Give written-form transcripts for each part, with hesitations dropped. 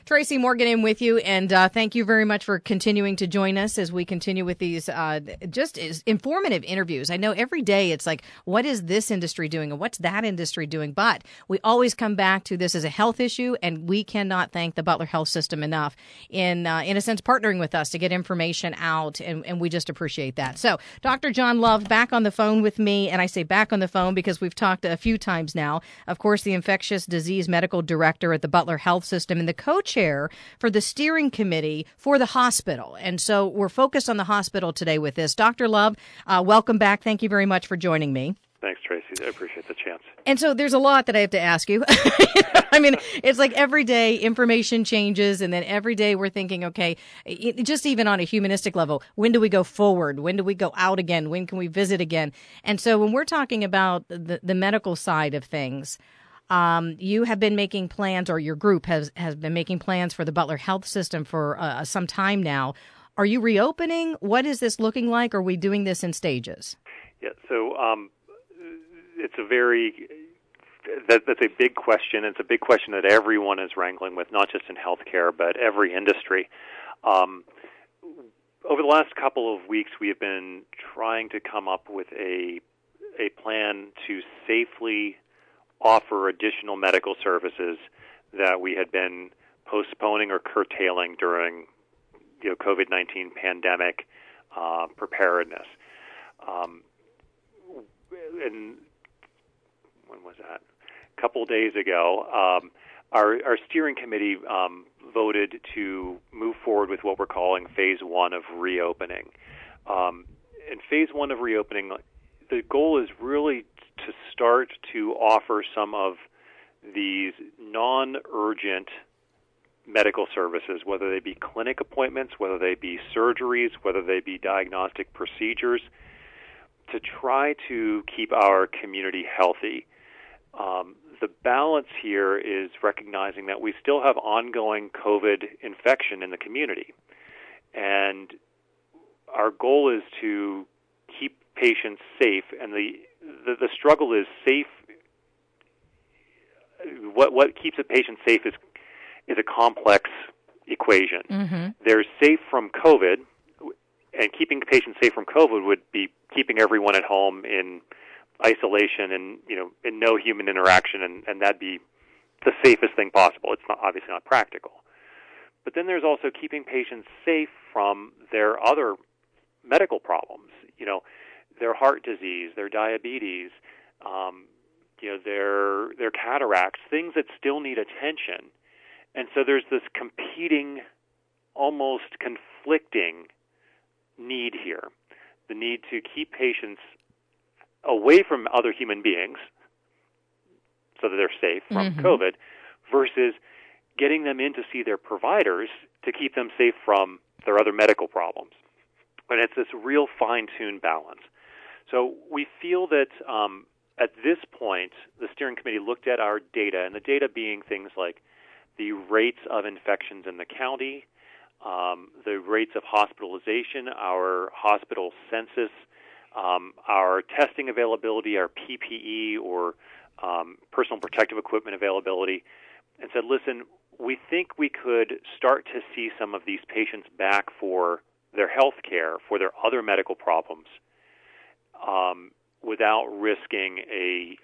Tracy Morgan in with you, and thank you very much for continuing to join us as we continue with these just informative interviews. I know every day it's like, what is this industry doing and what's that industry doing? But we always come back to this as a health issue, and we cannot thank the Butler Health System enough in a sense, partnering with us to get information out, and we just appreciate that. So Dr. John Love back on the phone with me, and I say back on the phone because we've talked a few times now. Of course, the Infectious Disease Medical Director at the Butler Health System and the co-chair for the steering committee for the hospital. And so we're focused on the hospital today with this. Dr. Love, welcome back. Thank you very much for joining me. Thanks, Tracy. I appreciate the chance. And so there's a lot that I have to ask you. I mean, it's like every day information changes, and then every day we're thinking, okay, just even on a humanistic level, when do we go forward? When do we go out again? When can we visit again? And so when we're talking about the medical side of things, you have been making plans, or your group has been making plans for the Butler Health System for some time now. Are you reopening? What is this looking like? Are we doing this in stages? Yeah, so it's that's a big question. It's a big question that everyone is wrangling with, not just in healthcare, but every industry. Over the last couple of weeks, we have been trying to come up with a plan to safely offer additional medical services that we had been postponing or curtailing during COVID-19 pandemic preparedness. And when was that? A couple of days ago, our steering committee voted to move forward with what we're calling Phase 1 of reopening. In Phase 1 of reopening, the goal is really to start to offer some of these non-urgent medical services, whether they be clinic appointments, whether they be surgeries, whether they be diagnostic procedures, to try to keep our community healthy. The balance here is recognizing that we still have ongoing COVID infection in the community. And our goal is to keep patients safe, and the struggle is safe. What keeps a patient safe is a complex equation. Mm-hmm. There's safe from COVID, and keeping patients safe from COVID would be keeping everyone at home in isolation and in no human interaction, and that'd be the safest thing possible. It's obviously not practical. But then there's also keeping patients safe from their other medical problems. Their heart disease, their diabetes, their cataracts, things that still need attention. And so there's this competing, almost conflicting need here. The need to keep patients away from other human beings so that they're safe from mm-hmm. COVID, versus getting them in to see their providers to keep them safe from their other medical problems. And it's this real fine-tuned balance. So we feel that at this point, the steering committee looked at our data, and the data being things like the rates of infections in the county, the rates of hospitalization, our hospital census, our testing availability, our PPE or personal protective equipment availability, and said, listen, we think we could start to see some of these patients back for their health care, for their other medical problems, without risking a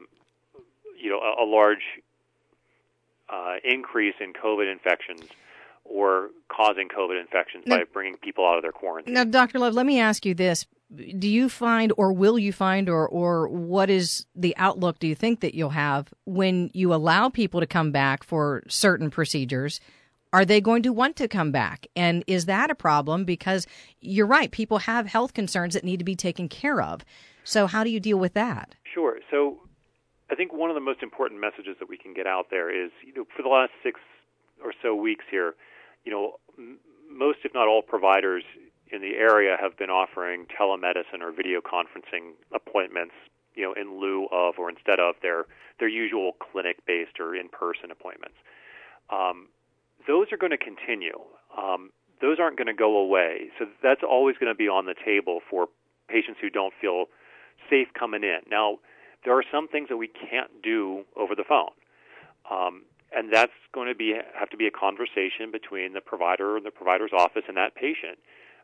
large increase in COVID infections or causing COVID infections by bringing people out of their quarantine. Now, Dr. Love, let me ask you this. Do you find, or will you find, or what is the outlook do you think that you'll have when you allow people to come back for certain procedures? Are they going to want to come back? And is that a problem? Because you're right, people have health concerns that need to be taken care of. So how do you deal with that? Sure. So I think one of the most important messages that we can get out there is, for the last 6 or so weeks here, most, if not all, providers in the area have been offering telemedicine or video conferencing appointments, in lieu of or instead of their usual clinic-based or in-person appointments. Those are going to continue. Those aren't going to go away. So that's always going to be on the table for patients who don't feel safe coming in. Now, there are some things that we can't do over the phone. And that's going to have to be a conversation between the provider and the provider's office and that patient.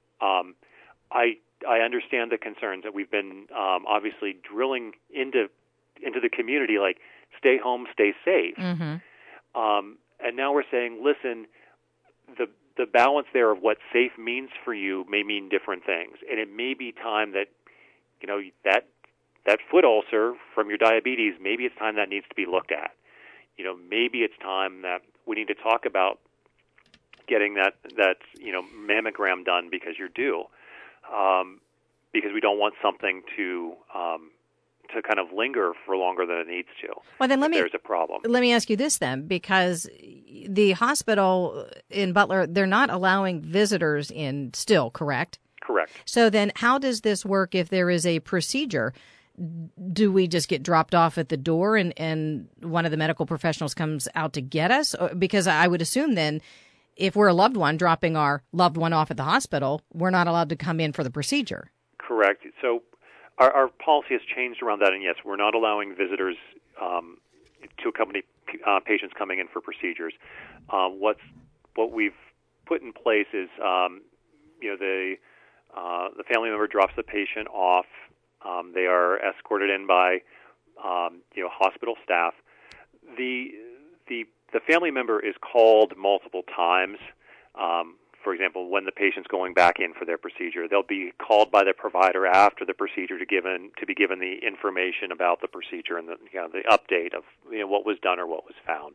I understand the concerns that we've been obviously drilling into the community, like stay home, stay safe. Mm-hmm. And now we're saying, listen, the balance there of what safe means for you may mean different things, and it may be time that that foot ulcer from your diabetes, maybe it's time that needs to be looked at. Maybe it's time that we need to talk about getting that mammogram done because you're due, because we don't want something to kind of linger for longer than it needs to. Well, then there's a problem. Let me ask you this then, because the hospital in Butler, they're not allowing visitors in still, correct? Correct. So then how does this work if there is a procedure? Do we just get dropped off at the door and one of the medical professionals comes out to get us? Because I would assume then if we're a loved one dropping our loved one off at the hospital, we're not allowed to come in for the procedure. Correct. So our policy has changed around that, and yes, we're not allowing visitors to accompany patients coming in for procedures. What we've put in place is, the family member drops the patient off. They are escorted in by, hospital staff. The family member is called multiple times. For example, when the patient's going back in for their procedure, they'll be called by the provider after the procedure to be given the information about the procedure and the update of what was done or what was found.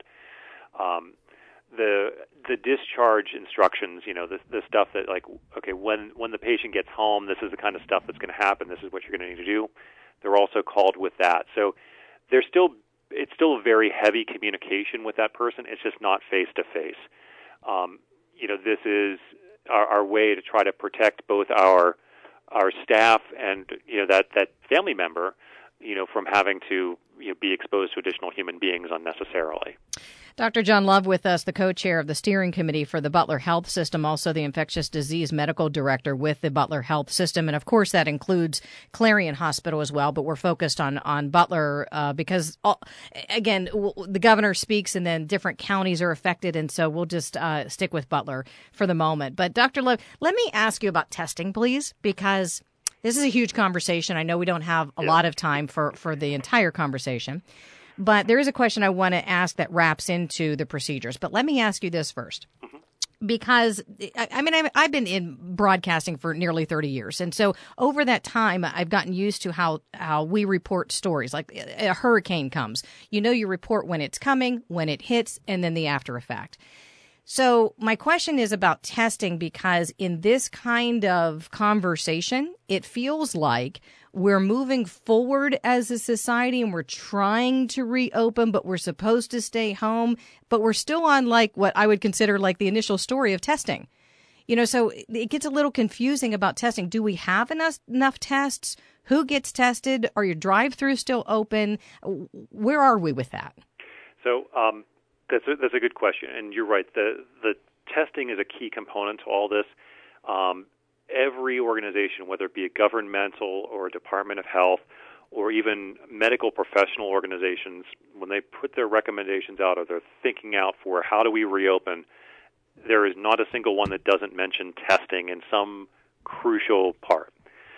The discharge instructions, the stuff that when the patient gets home, this is the kind of stuff that's going to happen. This is what you're going to need to do. They're also called with that. So it's still a very heavy communication with that person. It's just not face to face. This is our way to try to protect both our staff and that family member, from having to be exposed to additional human beings unnecessarily. Dr. John Love with us, the co-chair of the steering committee for the Butler Health System, also the infectious disease medical director with the Butler Health System. And of course, that includes Clarion Hospital as well. But we're focused on Butler because, again, the governor speaks and then different counties are affected. And so we'll just stick with Butler for the moment. But Dr. Love, let me ask you about testing, please, because this is a huge conversation. I know we don't have a lot of time for the entire conversation. But there is a question I want to ask that wraps into the procedures. But let me ask you this first. Mm-hmm. Because, I've been in broadcasting for nearly 30 years. And so over that time, I've gotten used to how we report stories. Like a hurricane comes. You report when it's coming, when it hits, and then the after effect. So my question is about testing, because in this kind of conversation, it feels like we're moving forward as a society and we're trying to reopen, but we're supposed to stay home. But we're still on what I would consider the initial story of testing. So it gets a little confusing about testing. Do we have enough tests? Who gets tested? Are your drive-thrus still open? Where are we with that? So, That's a good question, and you're right. The testing is a key component to all this. Every organization, whether it be a governmental or a Department of Health or even medical professional organizations, when they put their recommendations out or they're thinking out for how do we reopen, there is not a single one that doesn't mention testing in some crucial part.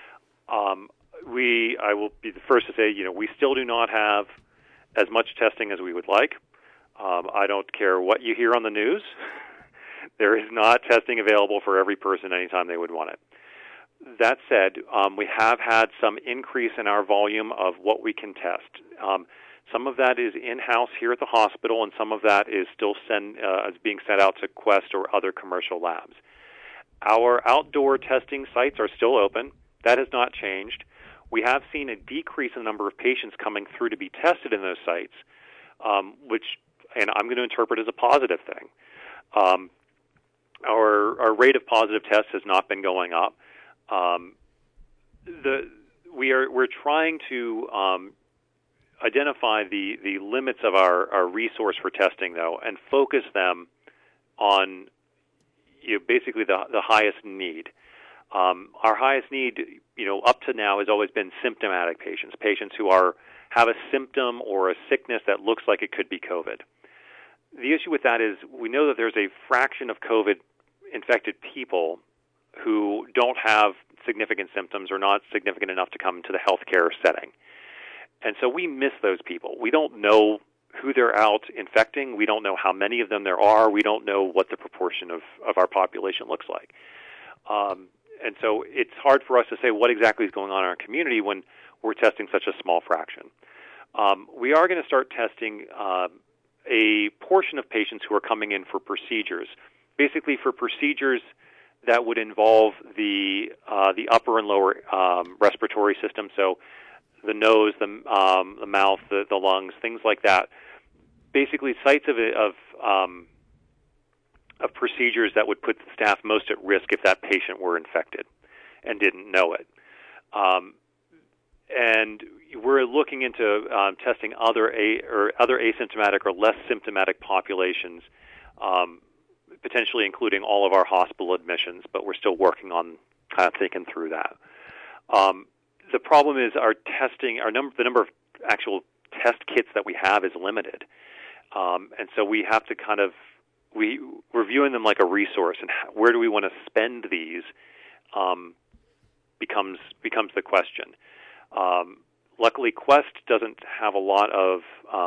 I will be the first to say, we still do not have as much testing as we would like. I don't care what you hear on the news. There is not testing available for every person anytime they would want it. That said, we have had some increase in our volume of what we can test. Some of that is in-house here at the hospital, and some of that is still being sent out to Quest or other commercial labs. Our outdoor testing sites are still open. That has not changed. We have seen a decrease in the number of patients coming through to be tested in those sites, which I'm going to interpret as a positive thing. Our rate of positive tests has not been going up. We're trying to identify the limits of our resource for testing, though, and focus them on basically the highest need. Our highest need, up to now has always been symptomatic patients who have a symptom or a sickness that looks like it could be COVID. the issue with that is we know that there's a fraction of COVID-infected people who don't have significant symptoms or not significant enough to come to the healthcare setting. And so we miss those people. We don't know who they're out infecting. We don't know how many of them there are. We don't know what the proportion of our population looks like. And so it's hard for us to say what exactly is going on in our community when we're testing such a small fraction. We are going to start testing a portion of patients who are coming in for procedures, basically for procedures that would involve the upper and lower respiratory system, so the nose, the mouth, the lungs, things like that. Basically, sites of procedures that would put the staff most at risk if that patient were infected and didn't know it. And we're looking into testing other asymptomatic or less symptomatic populations, potentially including all of our hospital admissions, but we're still working on kind of thinking through that. The problem is the number of actual test kits that we have is limited, and so we have to we're viewing them like a resource, and where do we want to spend these becomes the question. Luckily, Quest doesn't have a lot of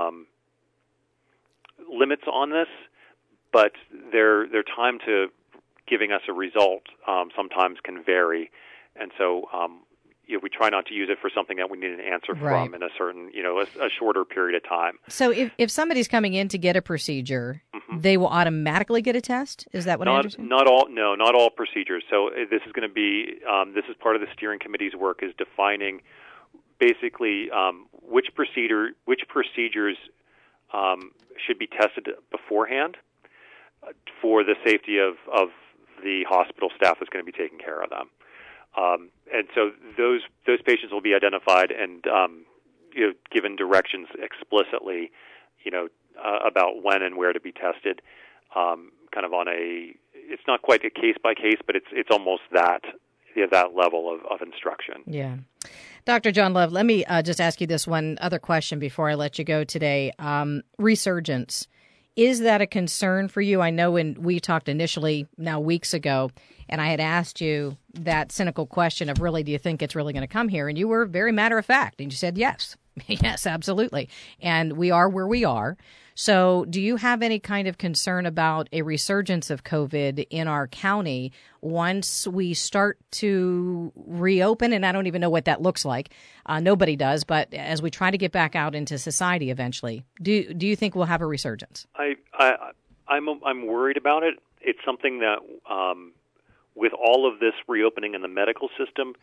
limits on this, but their time to giving us a result sometimes can vary, and so we try not to use it for something that we need an answer from in a certain, a shorter period of time. So if somebody's coming in to get a procedure, they will automatically get a test? Is that what I understand? Not all procedures. So this is going to be, this is part of the steering committee's work, is defining basically which procedures should be tested beforehand for the safety of the hospital staff that's going to be taking care of them. And so those patients will be identified and given directions explicitly, about when and where to be tested. Kind of on it's not quite a case by case, but it's almost that level of instruction. Yeah. Dr. John Love, let me just ask you this one other question before I let you go today. Resurgence. Is that a concern for you? I know when we talked initially, now weeks ago, and I had asked you that cynical question of really, do you think it's really going to come here? And you were very matter of fact, and you said yes. Yes, absolutely. And we are where we are. So do you have any kind of concern about a resurgence of COVID in our county once we start to reopen? And I don't even know what that looks like. Nobody does. But as we try to get back out into society eventually, do you think we'll have a resurgence? I'm worried about it. It's something that with all of this reopening in the medical system,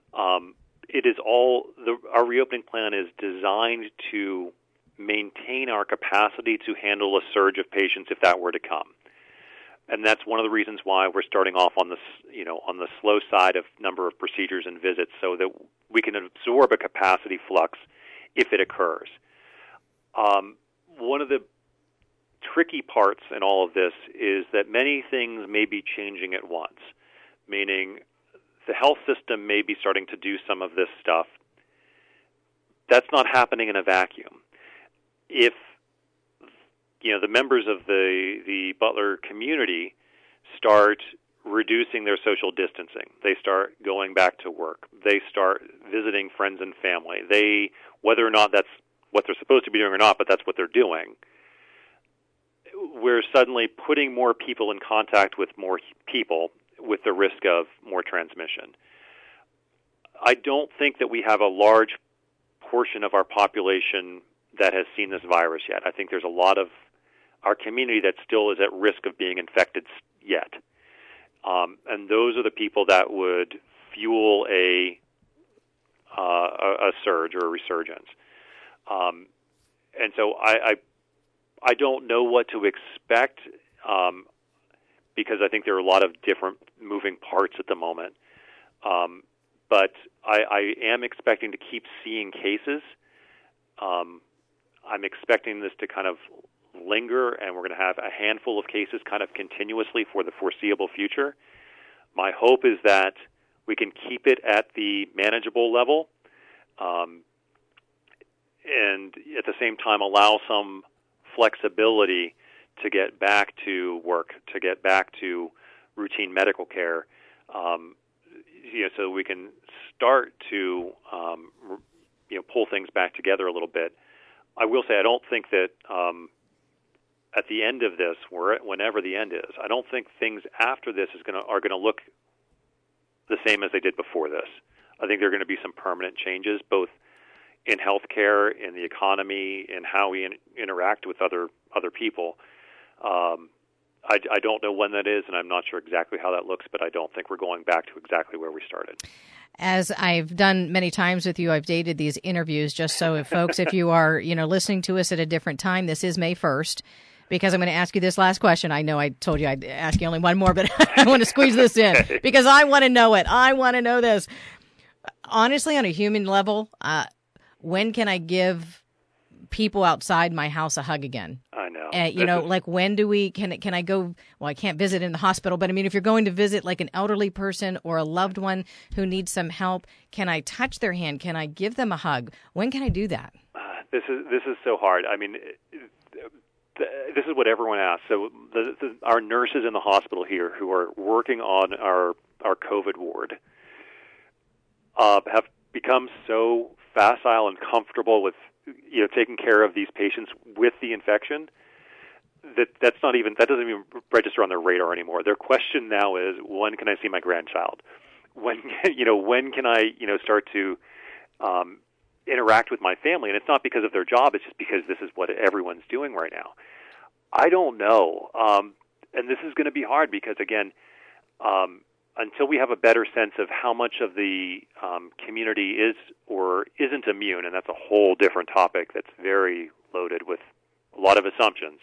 our reopening plan is designed to maintain our capacity to handle a surge of patients if that were to come. And that's one of the reasons why we're starting off on the slow side of number of procedures and visits, so that we can absorb a capacity flux if it occurs. One of the tricky parts in all of this is that many things may be changing at once, meaning the health system may be starting to do some of this stuff. That's not happening in a vacuum. If the members of the Butler community start reducing their social distancing, they start going back to work, they start visiting friends and family, whether or not that's what they're supposed to be doing or not, but that's what they're doing, we're suddenly putting more people in contact with more people with the risk of more transmission. I don't think that we have a large portion of our population that has seen this virus yet. I think there's a lot of our community that still is at risk of being infected yet. And those are the people that would fuel a surge or a resurgence. And so I don't know what to expect because I think there are a lot of different moving parts at the moment. But I am expecting to keep seeing cases. I'm expecting this to kind of linger, and we're going to have a handful of cases kind of continuously for the foreseeable future. My hope is that we can keep it at the manageable level and at the same time allow some flexibility to get back to work, to get back to routine medical care, so we can start to pull things back together a little bit. I will say I don't think that at the end of this, whenever the end is, I don't think things after this are going to look the same as they did before this. I think there are going to be some permanent changes, both in healthcare, in the economy, in how we interact with other people. I don't know when that is, and I'm not sure exactly how that looks, but I don't think we're going back to exactly where we started. As I've done many times with you, I've dated these interviews just so if you are, listening to us at a different time, this is May 1st, because I'm going to ask you this last question. I know I told you I'd ask you only one more, but I want to squeeze this in because I want to know it. I want to know this. Honestly, on a human level, when can I give people outside my house a hug again? I know. Like when do can I go, well, I can't visit in the hospital, but I mean, if you're going to visit like an elderly person or a loved one who needs some help, can I touch their hand? Can I give them a hug? When can I do that? This is so hard. I mean, this is what everyone asks. So our nurses in the hospital here who are working on our COVID ward have become so facile and comfortable with taking care of these patients with the infection that doesn't even register on their radar anymore. Their question now is, when can I see my grandchild? When can I start to interact with my family? And it's not because of their job; it's just because this is what everyone's doing right now. I don't know, and this is going to be hard because again, until we have a better sense of how much of the community is or isn't immune, and that's a whole different topic that's very loaded with a lot of assumptions,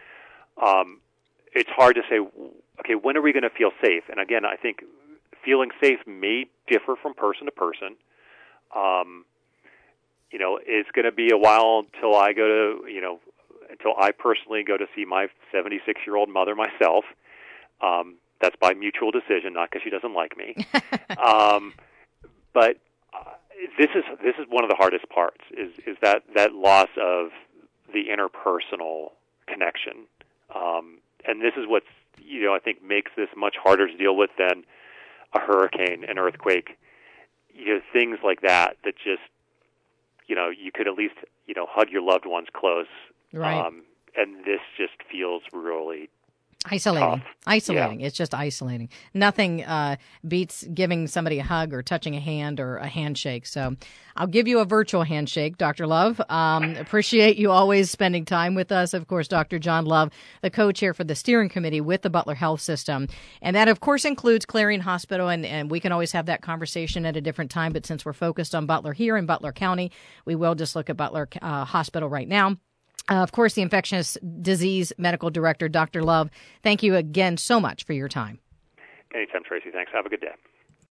it's hard to say, okay, when are we going to feel safe? And again, I think feeling safe may differ from person to person. It's going to be a while until until I personally go to see my 76-year-old mother myself. That's by mutual decision, not because she doesn't like me. But this is one of the hardest parts is that loss of the interpersonal connection, and this is what's I think makes this much harder to deal with than a hurricane, an earthquake, things like that just you could at least hug your loved ones close, right? And this just feels really isolating. tough. Isolating. Yeah. It's just isolating. Nothing beats giving somebody a hug or touching a hand or a handshake. So I'll give you a virtual handshake, Dr. Love. Appreciate you always spending time with us. Of course, Dr. John Love, the co-chair for the steering committee with the Butler Health System. And that, of course, includes Clarion Hospital. And we can always have that conversation at a different time. But since we're focused on Butler here in Butler County, we will just look at Butler Hospital right now. Of course, the infectious disease medical director, Dr. Love, thank you again so much for your time. Anytime, Tracy. Thanks. Have a good day.